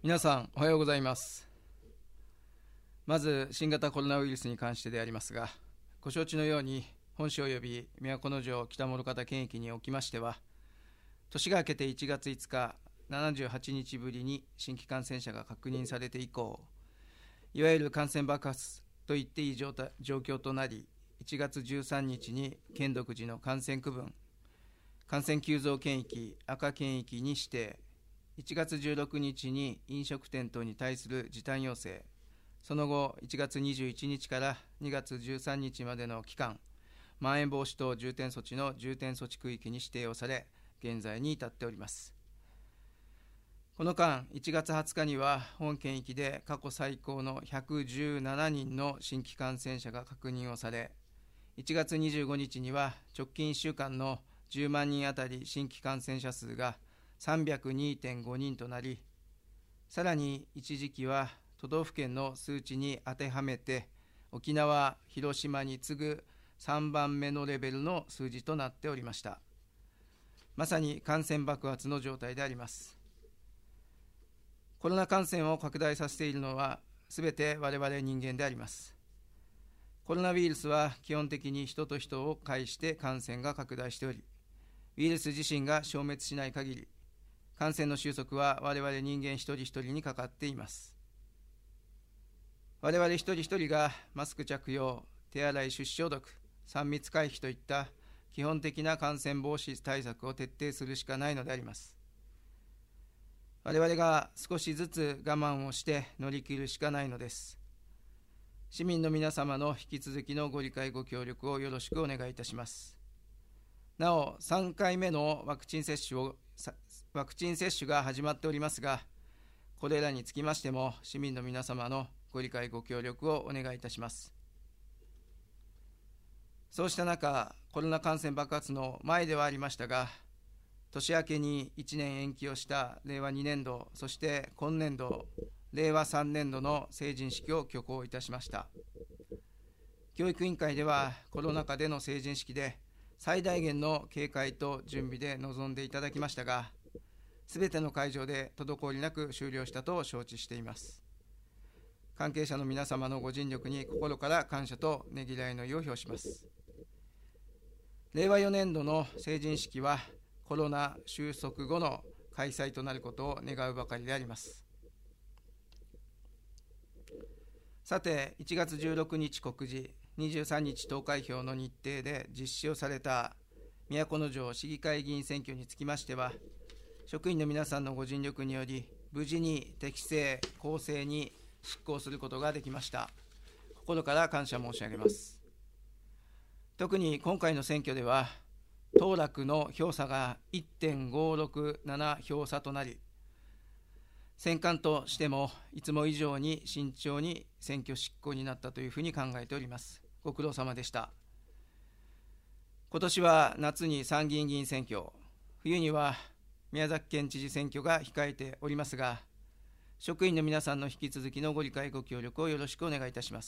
皆さんおはようございます。まず新型コロナウイルスに関してでありますが、ご承知のように本市及び都城北諸方県域におきましては、年が明けて1月5日78日ぶりに新規感染者が確認されて以降、いわゆる感染爆発と言っていい状況となり、1月13日に県独自の感染区分、感染急増県域赤県域に指定、1月16日に飲食店等に対する時短要請、その後1月21日から2月13日までの期間、まん延防止等重点措置の重点措置区域に指定をされ、現在に至っております。この間、1月20日には本県域で過去最高の117人の新規感染者が確認をされ、1月25日には直近1週間の10万人あたり新規感染者数が302.5 人となり、さらに一時期は都道府県の数値に当てはめて、沖縄、広島に次ぐ3番目のレベルの数字となっておりました。まさに感染爆発の状態であります。コロナ感染を拡大させているのは、すべて我々人間であります。コロナウイルスは基本的に人と人を介して感染が拡大しており、ウイルス自身が消滅しない限り、感染の収束は我々人間一人一人にかかっています。我々一人一人がマスク着用、手洗い手指消毒、3密回避といった基本的な感染防止対策を徹底するしかないのであります。我々が少しずつ我慢をして乗り切るしかないのです。市民の皆様の引き続きのご理解ご協力をよろしくお願いいたします。なお、3回目のワクチン接種が始まっておりますが、これらにつきましても市民の皆様のご理解ご協力をお願いいたします。そうした中、コロナ感染爆発の前ではありましたが、年明けに1年延期をした令和2年度、そして今年度、令和3年度の成人式を挙行いたしました。教育委員会では、コロナ禍での成人式で、最大限の警戒と準備で臨んでいただきましたが、すべての会場で滞りなく終了したと承知しています。関係者の皆様のご尽力に心から感謝とねぎらいの意を表します。令和4年度の成人式はコロナ収束後の開催となることを願うばかりであります。さて、1月16日告示、23日投開票の日程で実施をされた都城市議会議員選挙につきましては、職員の皆さんのご尽力により、無事に適正、公正に執行することができました。心から感謝申し上げます。特に今回の選挙では、当落の票差が 1.567 票差となり、選管としてもいつも以上に慎重に選挙執行になったというふうに考えております。ご苦労様でした。今年は夏に参議院議員選挙、冬には宮崎県知事選挙が控えておりますが、職員の皆さんの引き続きのご理解ご協力をよろしくお願いいたします。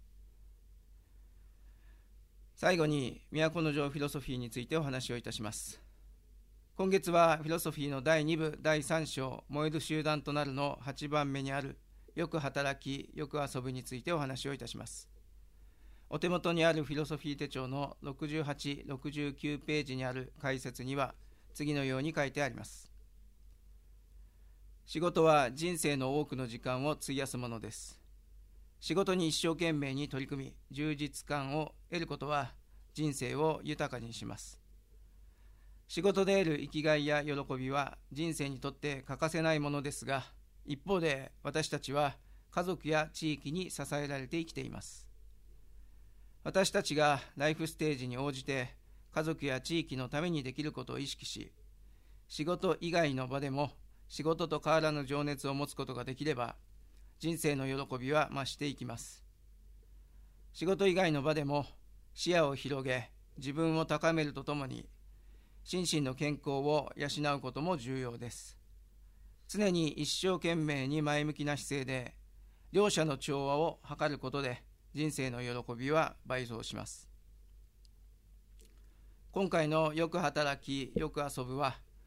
最後に都城フィロソフィーについてお話をいたします。今月はフィロソフィーの第2部第3章燃える集団となるの8番目にあるよく働きよく遊ぶについてお話をいたします。お手元にあるフィロソフィー手帳の68、69ページにある解説には次のように書いてあります。仕事は人生の多くの時間を費やすものです。仕事に一生懸命に取り組み、充実感を得ることは人生を豊かにします。仕事で得る生きがいや喜びは人生にとって欠かせないものですが、一方で私たちは家族や地域に支えられて生きています。私たちがライフステージに応じて家族や地域のためにできることを意識し、仕事以外の場でも仕事と変わらぬ情熱を持つことができれば、人生の喜びは増していきます。仕事以外の場でも視野を広げ、自分を高めるとともに、心身の健康を養うことも重要です。常に一生懸命に前向きな姿勢で、両者の調和を図ることで、人生の喜びは倍増します。今回のよく働き、よく遊ぶは、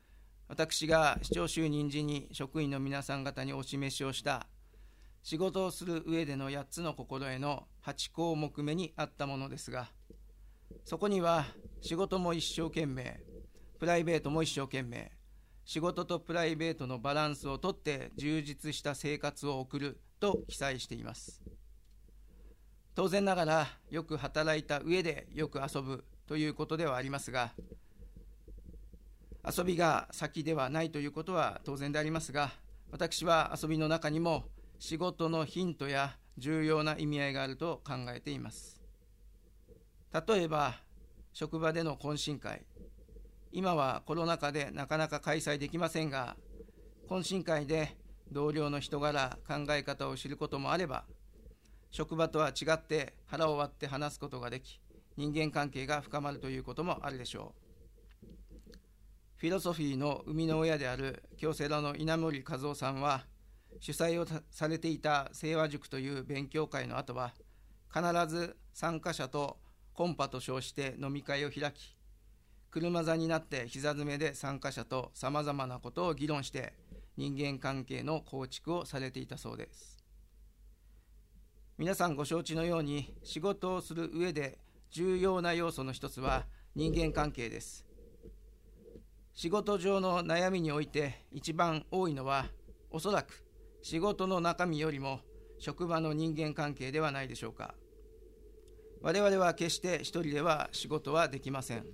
私が市長就任時に職員の皆さん方にお示しをした仕事をする上での8つの心得の8項目目にあったものですが、そこには仕事も一生懸命、プライベートも一生懸命、仕事とプライベートのバランスをとって充実した生活を送ると記載しています。当然ながらよく働いた上でよく遊ぶということではありますが、遊びが先ではないということは当然でありますが、私は遊びの中にも仕事のヒントや重要な意味合いがあると考えています。例えば職場での懇親会、今はコロナ禍でなかなか開催できませんが、懇親会で同僚の人柄、考え方を知ることもあれば、職場とは違って腹を割って話すことができ、人間関係が深まるということもあるでしょう。フィロソフィーの生みの親である京セラの稲森和夫さんは、主催をされていた清和塾という勉強会の後は、必ず参加者とコンパと称して飲み会を開き、車座になって膝詰めで参加者とさまざまなことを議論して人間関係の構築をされていたそうです。皆さんご承知のように、仕事をする上で重要な要素の一つは人間関係です。仕事上の悩みにおいて一番多いのは、おそらく仕事の中身よりも職場の人間関係ではないでしょうか。我々は決して一人では仕事はできません。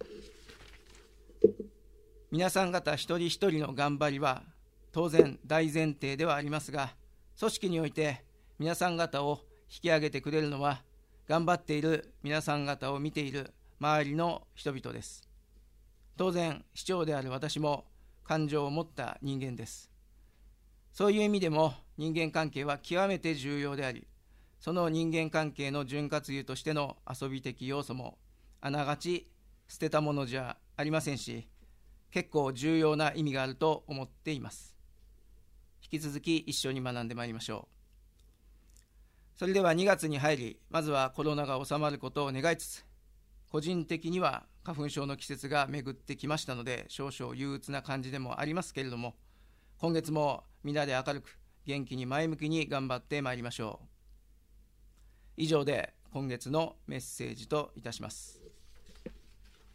皆さん方一人一人の頑張りは当然大前提ではありますが、組織において皆さん方を引き上げてくれるのは、頑張っている皆さん方を見ている周りの人々です。当然市長である私も感情を持った人間です。そういう意味でも人間関係は極めて重要であり、その人間関係の潤滑油としての遊び的要素もあながち捨てたものじゃありませんし、結構重要な意味があると思っています。引き続き一緒に学んでまいりましょう。それでは2月に入り、まずはコロナが収まることを願いつつ、個人的には花粉症の季節が巡ってきましたので、少々憂鬱な感じでもありますけれども、今月も皆で明るく元気に前向きに頑張ってまいりましょう。以上で今月のメッセージといたします。